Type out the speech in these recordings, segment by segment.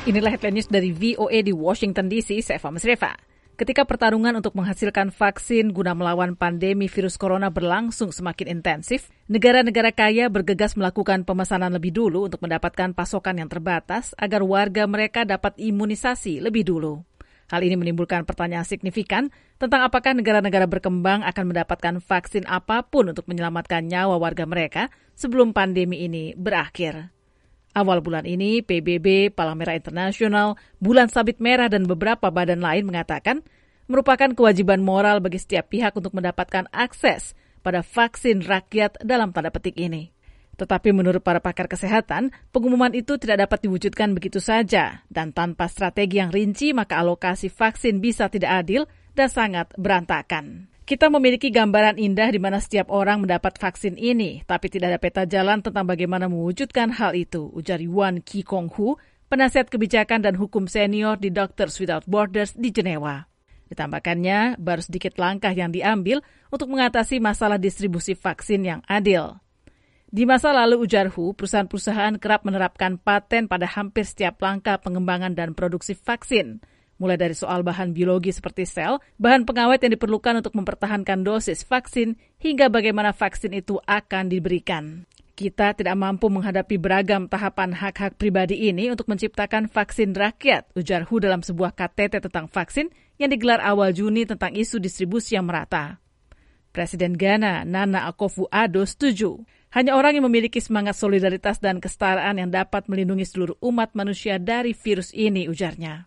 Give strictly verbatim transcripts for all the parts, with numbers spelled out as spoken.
Inilah headline news dari V O A di Washington D C, saya Eva Mesreva. Ketika pertarungan untuk menghasilkan vaksin guna melawan pandemi virus corona berlangsung semakin intensif, negara-negara kaya bergegas melakukan pemesanan lebih dulu untuk mendapatkan pasokan yang terbatas agar warga mereka dapat imunisasi lebih dulu. Hal ini menimbulkan pertanyaan signifikan tentang apakah negara-negara berkembang akan mendapatkan vaksin apapun untuk menyelamatkan nyawa warga mereka sebelum pandemi ini berakhir. Awal bulan ini, P B B, Palang Merah Internasional, Bulan Sabit Merah, dan beberapa badan lain mengatakan merupakan kewajiban moral bagi setiap pihak untuk mendapatkan akses pada vaksin rakyat dalam tanda petik ini. Tetapi menurut para pakar kesehatan, pengumuman itu tidak dapat diwujudkan begitu saja, dan tanpa strategi yang rinci maka alokasi vaksin bisa tidak adil dan sangat berantakan. Kita memiliki gambaran indah di mana setiap orang mendapat vaksin ini, tapi tidak ada peta jalan tentang bagaimana mewujudkan hal itu, ujar Yuan Qikonghu, penasihat kebijakan dan hukum senior di Doctors Without Borders di Jenewa. Ditambahkannya, baru sedikit langkah yang diambil untuk mengatasi masalah distribusi vaksin yang adil. Di masa lalu, ujar Hu, perusahaan-perusahaan kerap menerapkan paten pada hampir setiap langkah pengembangan dan produksi vaksin, mulai dari soal bahan biologi seperti sel, bahan pengawet yang diperlukan untuk mempertahankan dosis vaksin, hingga bagaimana vaksin itu akan diberikan. Kita tidak mampu menghadapi beragam tahapan hak-hak pribadi ini untuk menciptakan vaksin rakyat, ujar Hu dalam sebuah K T T tentang vaksin yang digelar awal Juni tentang isu distribusi yang merata. Presiden Ghana, Nana Akufo-Addo, setuju. Hanya orang yang memiliki semangat solidaritas dan kesetaraan yang dapat melindungi seluruh umat manusia dari virus ini, ujarnya.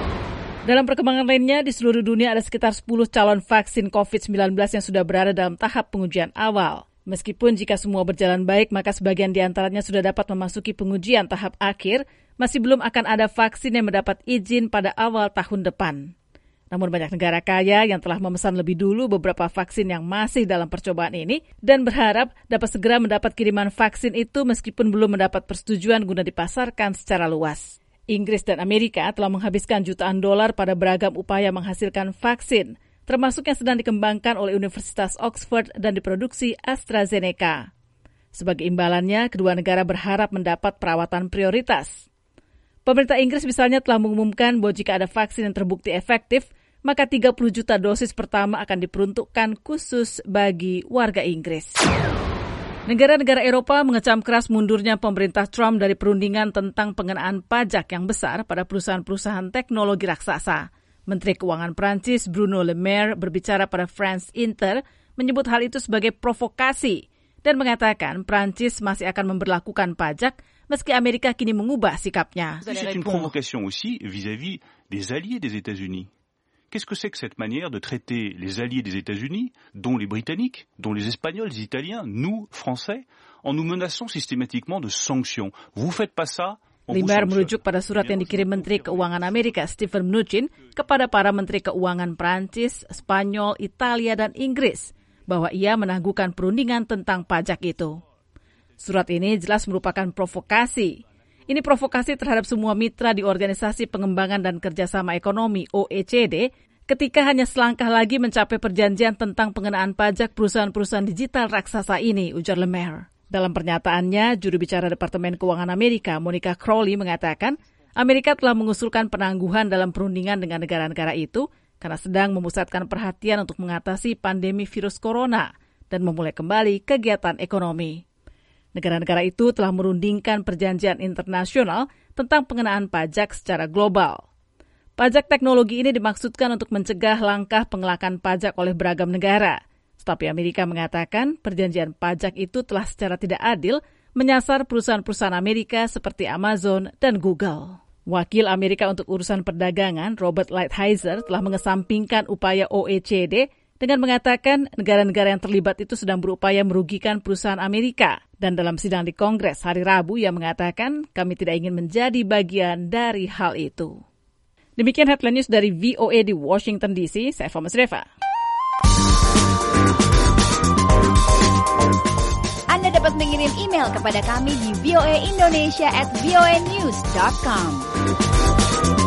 Dalam perkembangan lainnya, di seluruh dunia ada sekitar sepuluh calon vaksin covid sembilan belas yang sudah berada dalam tahap pengujian awal. Meskipun jika semua berjalan baik, maka sebagian di antaranya sudah dapat memasuki pengujian tahap akhir, masih belum akan ada vaksin yang mendapat izin pada awal tahun depan. Namun banyak negara kaya yang telah memesan lebih dulu beberapa vaksin yang masih dalam percobaan ini dan berharap dapat segera mendapat kiriman vaksin itu meskipun belum mendapat persetujuan guna dipasarkan secara luas. Inggris dan Amerika telah menghabiskan jutaan dolar pada beragam upaya menghasilkan vaksin, termasuk yang sedang dikembangkan oleh Universitas Oxford dan diproduksi AstraZeneca. Sebagai imbalannya, kedua negara berharap mendapat perawatan prioritas. Pemerintah Inggris misalnya telah mengumumkan bahwa jika ada vaksin yang terbukti efektif, maka tiga puluh juta dosis pertama akan diperuntukkan khusus bagi warga Inggris. Negara-negara Eropa mengecam keras mundurnya pemerintah Trump dari perundingan tentang pengenaan pajak yang besar pada perusahaan-perusahaan teknologi raksasa. Menteri Keuangan Prancis Bruno Le Maire berbicara pada France Inter menyebut hal itu sebagai provokasi dan mengatakan Prancis masih akan memberlakukan pajak meski Amerika kini mengubah sikapnya. C'est une provocation aussi vis-à-vis des alliés des États-Unis. Qu'est-ce que c'est que cette manière de traiter les alliés des États-Unis, dont les Britanniques, dont les Espagnols, les Italiens, nous, Français, en nous menaçant systématiquement de sanctions? Vous faites pas ça? Limer merujuk pada surat yang dikirim Menteri Keuangan Amerika Steven Mnuchin kepada para Menteri Keuangan Prancis, Spanyol, Italia, dan Inggris bahwa ia menangguhkan perundingan tentang pajak itu. Surat ini jelas merupakan provokasi. Ini provokasi terhadap semua mitra di Organisasi Pengembangan dan Kerjasama Ekonomi O E C D ketika hanya selangkah lagi mencapai perjanjian tentang pengenaan pajak perusahaan-perusahaan digital raksasa ini, ujar Le Maire. Dalam pernyataannya, juru bicara Departemen Keuangan Amerika, Monica Crowley, mengatakan Amerika telah mengusulkan penangguhan dalam perundingan dengan negara-negara itu karena sedang memusatkan perhatian untuk mengatasi pandemi virus corona dan memulai kembali kegiatan ekonomi. Negara-negara itu telah merundingkan perjanjian internasional tentang pengenaan pajak secara global. Pajak teknologi ini dimaksudkan untuk mencegah langkah pengelakan pajak oleh beragam negara. Tetapi Amerika mengatakan perjanjian pajak itu telah secara tidak adil menyasar perusahaan-perusahaan Amerika seperti Amazon dan Google. Wakil Amerika untuk urusan perdagangan Robert Lighthizer telah mengesampingkan upaya O E C D dengan mengatakan negara-negara yang terlibat itu sedang berupaya merugikan perusahaan Amerika. Dan dalam sidang di Kongres hari Rabu, ia mengatakan kami tidak ingin menjadi bagian dari hal itu. Demikian headline news dari V O A di Washington D C. Saya Eva Mesreva. Anda dapat mengirim email kepada kami di voaindonesia at voanews dot com.